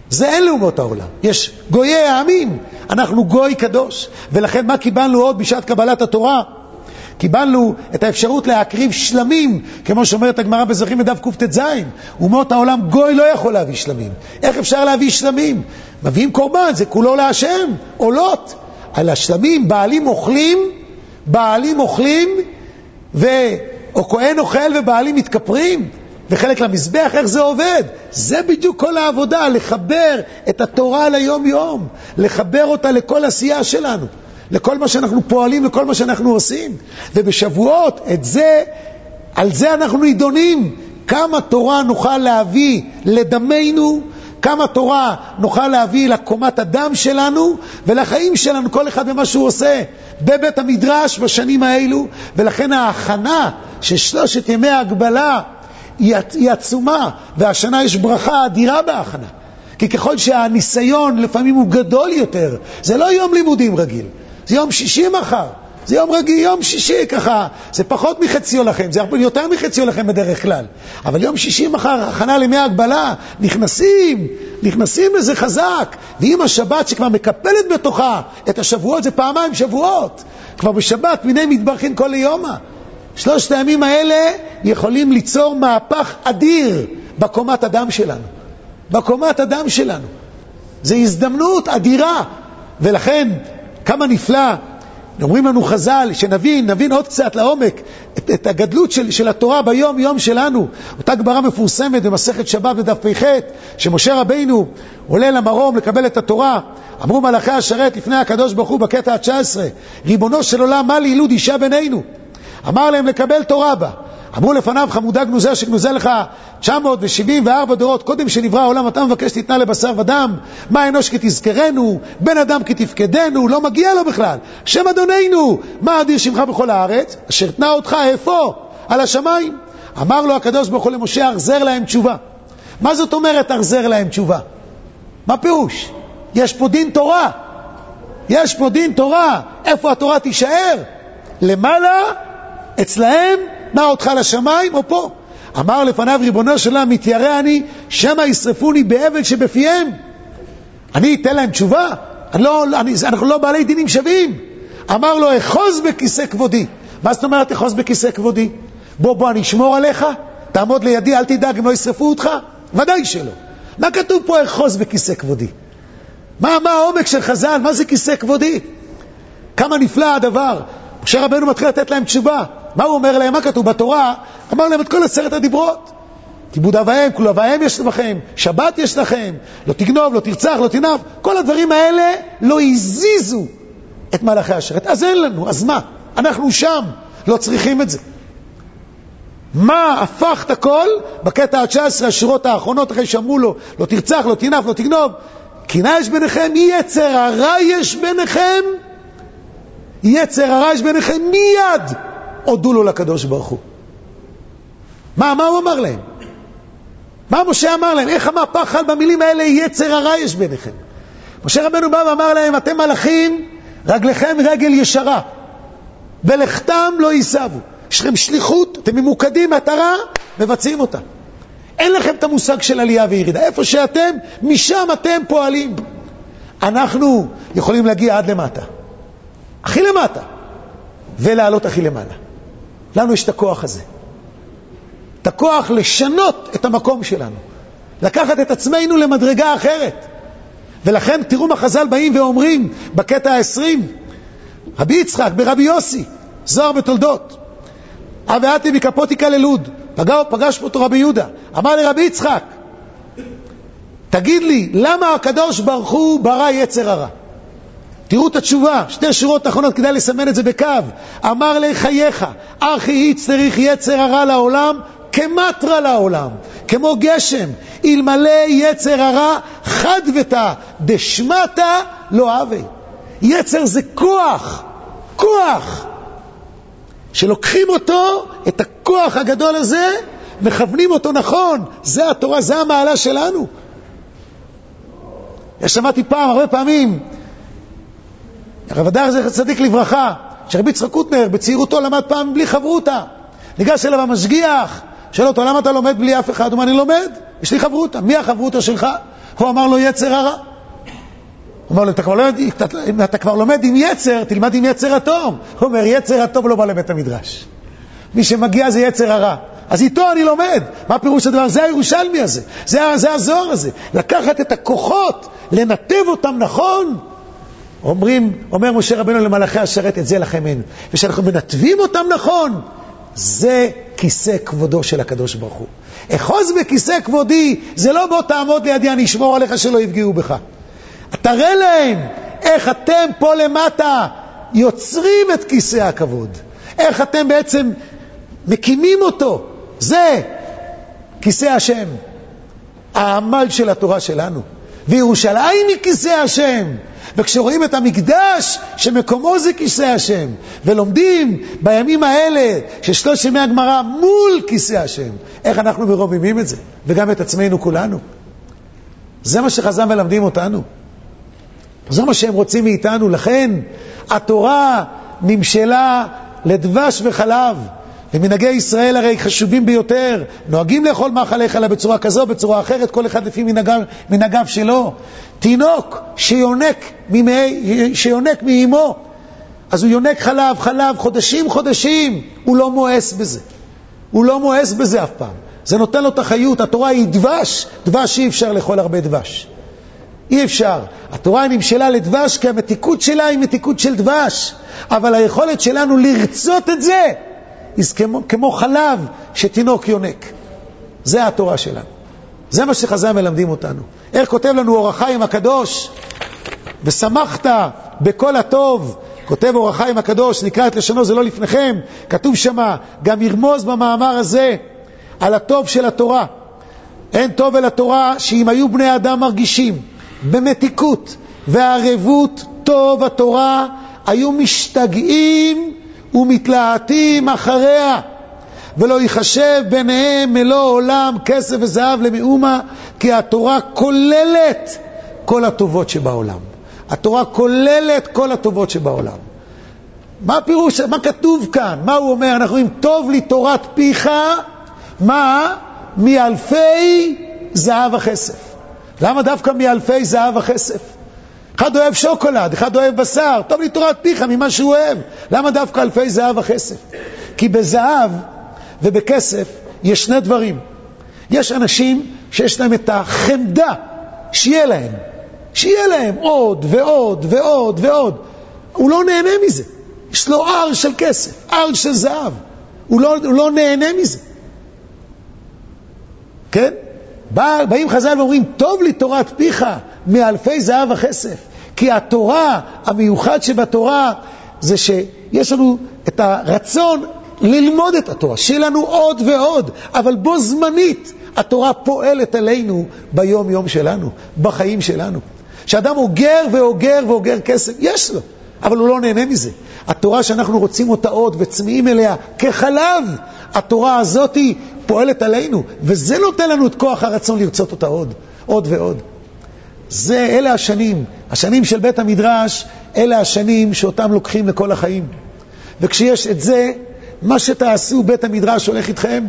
זה אין לאומות העולם. יש גויי העמים, אנחנו גוי קדוש. ולכן מה קיבלנו עוד בשעת קבלת התורה? קיבלנו את האפשרות להקריב שלמים, כמו שאומרת הגמרא בזכרים בדף קט"ז. אומות העולם גוי לא יכול להביא שלמים. איך אפשר להביא שלמים? מביאים קורבן, זה כולו להשם, עולות. על השלמים בעלים אוכלים, או כהן אוכל ובעלים מתכפרים, וחלק למזבח. איך זה עובד? זה בדיוק כל העבודה, לחבר את התורה ליום יום, לחבר אותה לכל עשייה שלנו, לכל מה שאנחנו פועלים, לכל מה שאנחנו עושים. ובשבועות על זה אנחנו נידונים, כמה תורה נוכל להביא לדמנו, כמה תורה נוכל להביא לקומת הדם שלנו ולחיים שלנו, כל אחד במה שהוא עושה בבית המדרש בשנים האלו. ולכן ההכנה של 3 ימי ההגבלה היא עצומה, והשנה יש ברכה אדירה בהכנה, כי ככל שהניסיון לפעמים הוא גדול יותר, זה לא יום לימודים רגיל, זה יום שישי מחר, זה יום רגיל, יום שישי ככה, זה פחות מחציו לכם, זה יותר מחציו לכם בדרך כלל, אבל יום שישי מחר, הכנה לימי ההגבלה, נכנסים לזה חזק. ואם השבת שכבר מקפלת בתוכה את השבועות, זה פעמיים שבועות, כבר בשבת מיני מתברכין כל יומה. 3 הימים האלה יכולים ליצור מהפך אדיר בקומת הדם שלנו. זו הזדמנות אדירה. ולכן כמה נפלא, אומרים לנו חז"ל, שנבין עוד קצת לעומק את הגדלות של התורה ביום יום שלנו. אותה גמרא מפורסמת במסכת שבת בדף פ"ח, שמשה רבינו עולה למרום לקבל את התורה. אמרו מלאכי השרת לפני הקדוש ברוך הוא בקטע ה-19, ריבונו של עולם, מה לילוד אישה בינינו? אמר להם לקבל תורה בה. אמרו לפניו, חמודה גנוזה שגנוזה לך 974 דורות קודם שנברא העולם, אתה מבקש תתנה לבשר ודם? מה אנוש כי תזכרנו, בן אדם כי תפקדנו? לא מגיע לו בכלל. שם אדוננו, מה אדיר שמך בכל הארץ? אשר תנה אותך איפה? על השמיים. אמר לו הקדוש ברוך הוא למשה, אחזר להם תשובה. מה זאת אומרת אחזר להם תשובה? מה פירוש? יש פה דין תורה. איפה התורה תישאר? למעלה, אצלהם, נע אותך לשמיים או פה? אמר לפניו, ריבונו של עולם, מתיירא אני, שמא ישרפוני באבל שבפיהם. אני אתן להם תשובה? אנחנו לא בעלי דינים שווים. אמר לו, אחוז בכיסא כבודי. מה זאת אומרת אחוז בכיסא כבודי? בוא אני אשמור עליך, תעמוד לידי, אל תדאג אם לא ישרפו אותך? ודאי שלא. מה כתוב פה אחוז בכיסא כבודי? מה העומק של חז"ל? מה זה כיסא כבודי? כמה נפלא הדבר. משה רבנו מתחיל לתת להם תשובה. מה הוא אומר להם? מה כתוב בתורה? אמר להם את כל 10 הדיברות. כיבוד אב ואם, כול אב ואם יש לכם, שבת יש לכם, לא תגנוב, לא תרצח, לא תנאף. כל הדברים האלה לא הזיזו את מלאכי השרת. אז אין לנו, אז מה? אנחנו שם, לא צריכים את זה. מה הפך את הכל? בקטע ה-19, השורות האחרונות, אחרי שאמרו לו, לא תרצח, לא תנאף, לא תגנוב. קנאה יש ביניכם, יצר הרע יש ביניכם, מיד הודו לו לקדוש ברוך הוא. מה הוא אמר להם? מה משה אמר להם? איך המהפך חל במילים האלה, יצר הרע יש ביניכם? משה רבנו בא ואמר להם, אתם מלאכים, רגליכם רגל ישרה, ולכתם לא ייסבו. יש לכם שליחות, אתם ממוקדים מטרה, מבצעים אותה. אין לכם את המושג של עלייה וירידה. איפה שאתם, משם אתם פועלים. אנחנו יכולים להגיע עד למטה. הכי למטה. ולעלות הכי למעלה. לנו יש את הכוח הזה. את הכוח לשנות את המקום שלנו. לקחת את עצמנו למדרגה אחרת. ולכן תראו מה חז"ל באים ואומרים בקטע ה-20. רבי יצחק ברבי יוסי, זוהר בתולדות. אבאתי בקפוטיקה ללוד. פגש פה אותו רבי יהודה. אמר לרבי יצחק, תגיד לי, למה הקדוש ברוך הוא ברא יצר הרע? תראו את התשובה, 2 שורות אחרונות, כדאי לסמן את זה בקו. אמר לחייך, אחי צריך יצר הרע לעולם, כמטרה לעולם, כמו גשם, אלמלא יצר הרע, חד ותא, דשמטה לא אהבה. יצר זה כוח, שלוקחים אותו, את הכוח הגדול הזה, מכוונים אותו נכון. זה התורה, זה המעלה שלנו. שמעתי הרבה פעמים, הרב הדר זכר צדיק לברכה, שרבי יצחק קוטנר בצעירותו למד פעם בלי חברותה. ניגש אליו המשגיח, שאל אותו, למה אתה לומד בלי אף אחד? הוא אומר, אני לומד, יש לי חברותה. מי החברותה שלך? הוא אמר לו יצר הרע. הוא אמר לו, אם אתה כבר לומד עם יצר, תלמד עם יצר הטוב. הוא אומר, יצר הטוב לא בא לבית המדרש. מי שמגיע זה יצר הרע. אז איתו אני לומד. מה פירוש הדבר? זה הירושלמי הזה. זה הזוהר הזה. לקחת את הכוחות, לנתב אותם נכון. אומר משה רבנו למלאכי השרת, את זה לכם אין. ושאנחנו מנתבים אותם נכון, זה כיסא כבודו של הקדוש ברוך הוא. אחוז בכיסא כבודי, זה לא בוא תעמוד לידי, אני אשמור עליך שלא יפגעו בך. תראה להם איך אתם פה למטה יוצרים את כיסא הכבוד. איך אתם בעצם מקימים אותו. זה כיסא השם. העמל של התורה שלנו. וירושלים היא כיסא השם. וכשרואים את המקדש שמקומו זה כיסא השם, ולומדים בימים האלה ששלוש ימי הגמרא מול כיסא השם, איך אנחנו מרוממים את זה, וגם את עצמנו כולנו. זה מה שחז"ל מלמדים אותנו, זה מה שהם רוצים מאיתנו. לכן התורה נמשלה לדבש וחלב, ומנהגי ישראל הרי חשובים ביותר, נוהגים לאכול מאכלי חלב בצורה כזו, בצורה אחרת, כל אחד לפי מנהגיו שלו. תינוק שיונק מאמו, אז הוא יונק חלב חודשים, הוא לא מואס בזה. הוא לא מואס בזה אף פעם. זה נותן לו את החיות. התורה היא דבש אי אפשר לאכול הרבה דבש. אי אפשר. התורה נמשלה לדבש כי המתיקות שלה היא מתיקות של דבש. אבל היכולת שלנו לרצות את זה, כמו חלב שתינוק יונק. זה התורה שלנו. זה מה שחז"ל מלמדים אותנו. איך כותב לנו אור החיים הקדוש? ושמחת בכל הטוב. כותב אור החיים הקדוש, נקרא את לשונו, זה לא לפניכם. כתוב שמה, גם ירמוז במאמר הזה על הטוב של התורה. אין טוב אל התורה שאם היו בני אדם מרגישים במתיקות וערבות טוב התורה, היו משתגעים ומתלהטים אחריה, ולא יחשב ביניהם מלוא עולם כסף וזהב למאומה, כי התורה כוללת כל הטובות שבעולם. התורה כוללת כל הטובות שבעולם. מה פירוש? מה כתוב כאן? מה הוא אומר? אנחנו אומרים, טוב לי תורת פיך, מה? מאלפי זהב וכסף. למה דווקא מאלפי זהב וכסף? אחד אוהב שוקולד, אחד אוהב בשר, טוב לי תורת פיך ממה שהוא אוהב. למה דווקא אלפי זהב וכסף? כי בזהב ובכסף יש שני דברים. יש אנשים שיש להם את החמדה, שיהיה להם עוד ועוד ועוד ועוד. הוא לא נהנה מזה. יש לו אר של כסף, אר של זהב. הוא לא נהנה מזה. כן? באים חז"ל ואומרים, טוב לי תורת פיך מאלפי זהב וכסף. כי התורה, המיוחד שבתורה, זה שיש לנו את הרצון ללמוד את התורה, שיהיה לנו עוד ועוד, אבל בו זמנית התורה פועלת עלינו ביום יום שלנו, בחיים שלנו. שאדם אוגר ואוגר כסף, יש לו, אבל הוא לא נהנה מזה. התורה שאנחנו רוצים אותה עוד וצמאים אליה כחלב, התורה הזאת פועלת עלינו, וזה נותן לנו את כוח הרצון לרצות אותה עוד ועוד. אלה השנים של בית המדרש, אלה השנים שאותם לוקחים לכל החיים. וכשיש את זה, מה שתעשו בית המדרש הולך איתכם.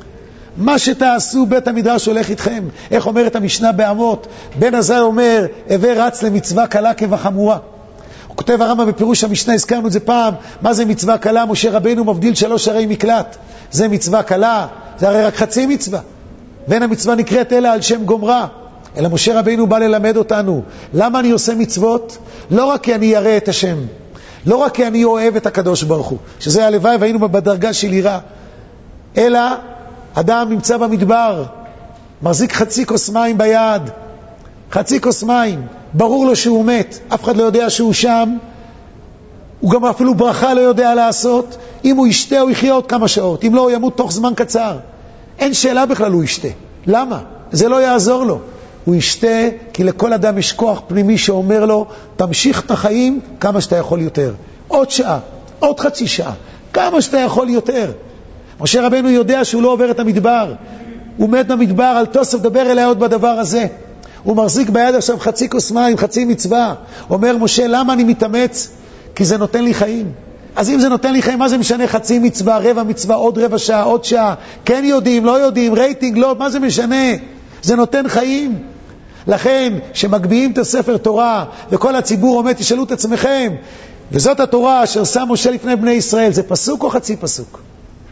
מה שתעשו בית המדרש הולך איתכם. איך אומרת המשנה בעמות? בן עזאי אומר, הווה רץ למצווה קלה כבחמורה. הוא כותב הרמב"ם בפירוש המשנה, הזכרנו את זה פעם, מה זה מצווה קלה? משה רבנו מבדיל 3 ערי מקלט. זה מצווה קלה, זה הרי רק חצי מצווה. ואין המצווה נקראת אלא על שם גומרה. אלא משה רבינו בא ללמד אותנו. למה אני עושה מצוות? לא רק כי אני ירא את השם, לא רק כי אני אוהב את הקדוש ברוך הוא, שזה הלוואי והיינו בדרגה של יראה, אלא אדם נמצא במדבר, מחזיק חצי כוס מים ביד, חצי כוס מים, ברור לו שהוא מת, אף אחד לא יודע שהוא שם, הוא גם אפילו ברכה לא יודע לעשות. אם הוא ישתה הוא יחיה עוד כמה שעות, אם לא הוא ימות תוך זמן קצר. אין שאלה בכלל הוא ישתה. למה? זה לא יעזור לו. הוא ישתה כי לכל אדם יש כוח פנימי שאומר לו, תמשיך את החיים כמה שאתה יכול יותר. עוד שעה, עוד חצי שעה, כמה שאתה יכול יותר. משה רבנו יודע שהוא לא עובר את המדבר. הוא מת במדבר, אל תוסף דבר אליה עוד בדבר הזה. הוא מחזיק ביד עכשיו חצי כוס מים, חצי מצווה. אומר משה, למה אני מתאמץ? כי זה נותן לי חיים. אז אם זה נותן לי חיים, מה זה משנה חצי מצווה, רבע מצווה, עוד רבע שעה, עוד שעה? כן יודעים, לא יודעים, רייטינג, לא, מה זה משנה? זה נותן חיים. לכן, שמגביעים את הספר תורה, וכל הציבור עומד, תשאלו את עצמכם, וזאת התורה אשר שם משה לפני בני ישראל, זה פסוק או חצי פסוק?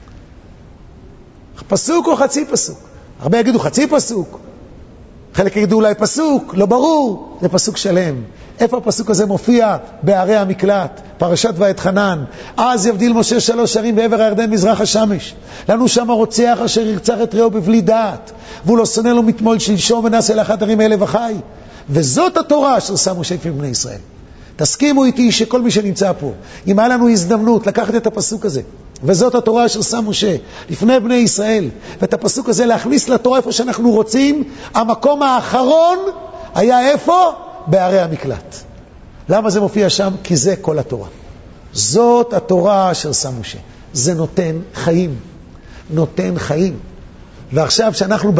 פסוק או חצי פסוק? הרבה יגידו חצי פסוק, חלק יגידו אולי פסוק, לא ברור, זה פסוק שלם. איפה הפסוק הזה מופיע? בערי המקלט, פרשת ואתחנן. אז יבדיל משה 3 ערים בעבר הירדן מזרח השמש. לנו שם הרוצח אשר ירצח את רעהו בבלי דעת, והוא לא שונא לו מתמול שלשום ונעשה לאחת ערים האלה וחי. וזאת התורה אשר שם משה לפני בני ישראל. תסכימו איתי שכל מי שנמצא פה, אם היה לנו הזדמנות לקחת את הפסוק הזה, וזאת התורה אשר שם משה לפני בני ישראל, ואת הפסוק הזה להכניס לתורה איפה שאנחנו רוצים, המקום האחרון היה איפה? בערי המקלט. למה זה מופיע שם? כי זה כל התורה. זאת התורה אשר שם משה. זה נותן חיים. נותן חיים. ועכשיו שאנחנו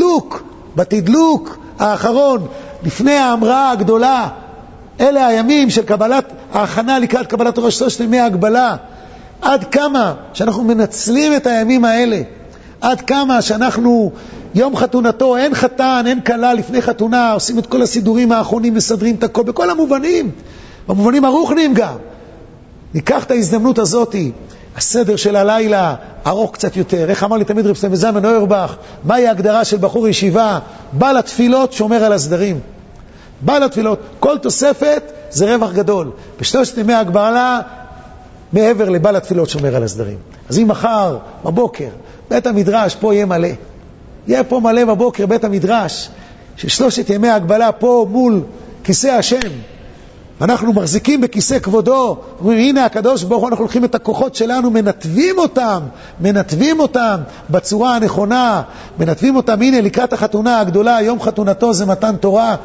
בתדלוק האחרון, לפני ההמראה הגדולה, אלה הימים של קבלת ההכנה לקראת קבלת תורה, 3 ימי ההגבלה. עד כמה שאנחנו מנצלים את הימים האלה, עד כמה שאנחנו יום חתונתו, אין חתן, אין קלה לפני חתונה, עושים את כל הסידורים האחרונים, מסדרים את הכל, בכל המובנים, במובנים הרוחניים גם. ניקח את ההזדמנות הזאת, הסדר של הלילה ארוך קצת יותר. איך אמר לי תמיד רב סלם זלמן אוירבך, מהי ההגדרה של בחור ישיבה? בא לתפילות, שומר על הסדרים. בא לתפילות, כל תוספת זה רווח גדול. ב3 ימי ההגבלה, מעבר לבא לתפילות, שומר על הסדרים. אז אם מחר, בבוקר, בית המדרש פה יהיה מלא. יהיה פה מלא בבוקר בית המדרש, ש3 ימי ההגבלה פה מול כיסא השם. אנחנו מחזיקים בכיסא כבודו, אומרים, הנה הקדוש ברוך הוא, אנחנו לוקחים את הכוחות שלנו, מנתבים אותם בצורה הנכונה, מנתבים אותם, הנה לקראת החתונה הגדולה, יום חתונתו זה מתן תורה,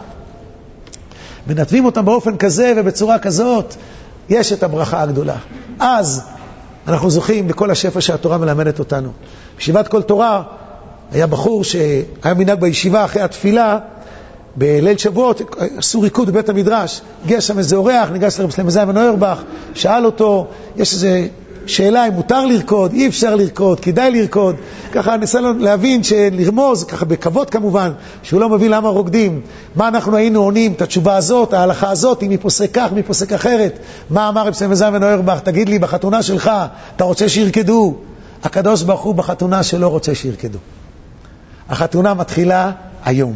מנתבים אותם באופן כזה ובצורה כזאת, יש את הברכה הגדולה. אז אנחנו זוכים לכל השפע שהתורה מלמדת אותנו. בישיבת כל תורה היה בחור שהיה מנהג בישיבה אחרי התפילה, בליל שבועות עשו ריקוד בבית המדרש, הגיע שם איזה אורח, ניגש לרב סלם זלמן אוירבך, שאל אותו, יש איזה שאלה אם מותר לרקוד, אי אפשר לרקוד, כדאי לרקוד. ככה ניסה להבין שלרמוז, ככה בכבוד כמובן, שהוא לא מבין למה רוקדים. מה אנחנו היינו עונים את התשובה הזאת, ההלכה הזאת, אם היא פוסק כך, מי פוסק אחרת. מה אמר רב סלם זלמן אוירבך? תגיד לי, בחתונה שלך, אתה רוצה שירקדו? הקדוש ברוך הוא בחתונה שלא רוצה שירקדו. החתונה מתחילה היום.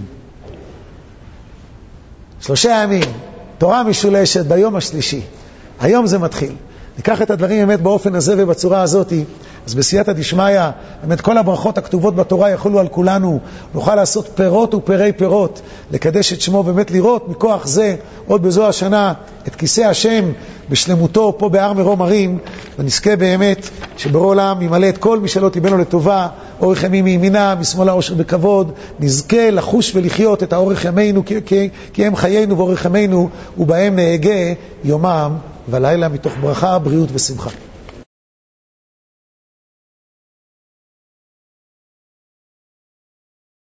3 ימים, תורה משולשת ביום השלישי. היום זה מתחיל. ניקח את הדברים באמת באופן הזה ובצורה הזאת, אז בסייעתא דשמיא, באמת כל הברכות הכתובות בתורה יחולו על כולנו, נוכל לעשות פירות ופרי פירות, לקדש את שמו, באמת לראות מכוח זה, עוד בזו השנה, את כיסא השם בשלמותו פה בהר מרום הרים, ונזכה באמת שבורא עולם ימלא את כל משאלות ליבנו לטובה, אורך ימים מימינה, משמאלה אושר בכבוד, נזכה לחוש ולחיות את האורך ימינו, כי הם חיינו ואורך ימינו, ובהם נהגה יומם ולילה מתוך ברכה, בריאות ושמחה.